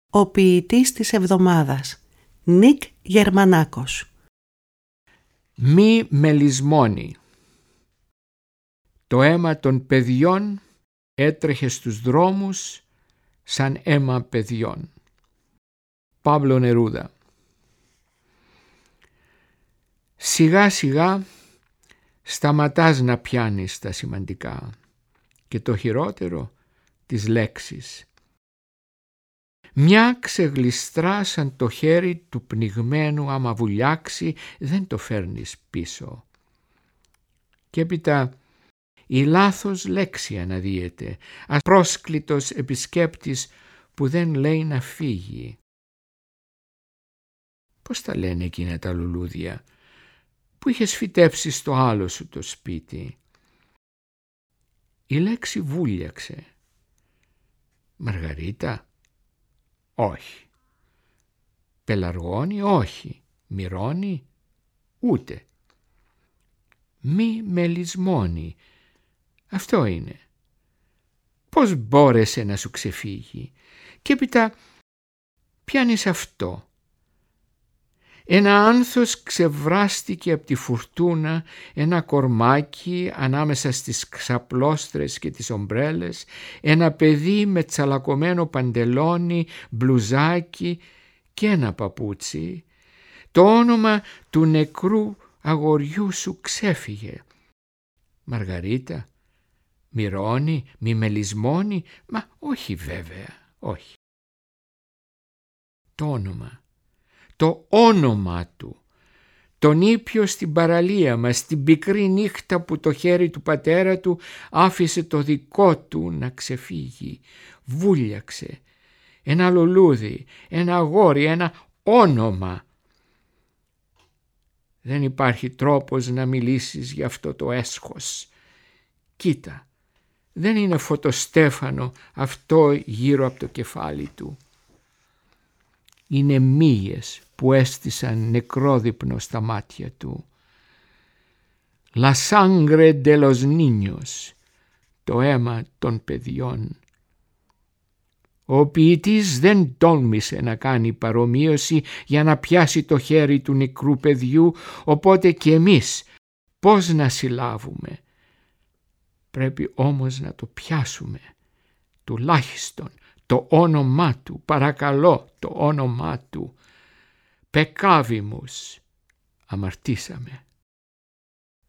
Ο ποιητής της εβδομάδας, Νίκ Γερμανάκος. Μη μελισμόνι. Το αίμα των παιδιών έτρεχε στους δρόμους σαν αίμα παιδιών. Παύλο Νερούδα. Σιγά σιγά σταματάς να πιάνεις τα σημαντικά και το χειρότερο τις λέξεις. Μια ξεγλιστρά σαν το χέρι του πνιγμένου, άμα βουλιάξει δεν το φέρνεις πίσω. Και έπειτα η λάθος λέξη αναδύεται, απρόσκλητος επισκέπτης που δεν λέει να φύγει. Πώς τα λένε εκείνα τα λουλούδια που είχες φυτέψει στο άλλο σου το σπίτι? Η λέξη βούλιαξε. Μαργαρίτα? Όχι. Πελαργώνη? Όχι. Μυρώνη? Ούτε. Μη μελισμόνι. Αυτό είναι. Πώς μπόρεσε να σου ξεφύγει? Και έπειτα πιάνεις αυτό. Ένα άνθος ξεβράστηκε από τη φουρτούνα, ένα κορμάκι ανάμεσα στις ξαπλώστρες και τις ομπρέλες, ένα παιδί με τσαλακωμένο παντελόνι, μπλουζάκι και ένα παπούτσι. Το όνομα του νεκρού αγοριού σου ξέφυγε. Μαργαρίτα? Μυρώνη? Μη μελισμόνι? Μα όχι βέβαια, όχι. Το όνομα του, τον ήπιο στην παραλία μας, την πικρή νύχτα που το χέρι του πατέρα του άφησε το δικό του να ξεφύγει. Βούλιαξε. Ένα λουλούδι, ένα αγόρι, ένα όνομα. Δεν υπάρχει τρόπος να μιλήσεις για αυτό το έσχος. Κοίτα, δεν είναι φωτοστέφανο αυτό γύρω από το κεφάλι του. Είναι μύες που έστησαν νεκρόδυπνο στα μάτια του. La sangre de los niños, το αίμα των παιδιών. Ο ποιητής δεν τόλμησε να κάνει παρομοίωση για να πιάσει το χέρι του νεκρού παιδιού, οπότε και εμείς πώς να συλλάβουμε? Πρέπει όμως να το πιάσουμε, τουλάχιστον το όνομά του, παρακαλώ, το όνομά του. Πεκάβιμους, αμαρτήσαμε.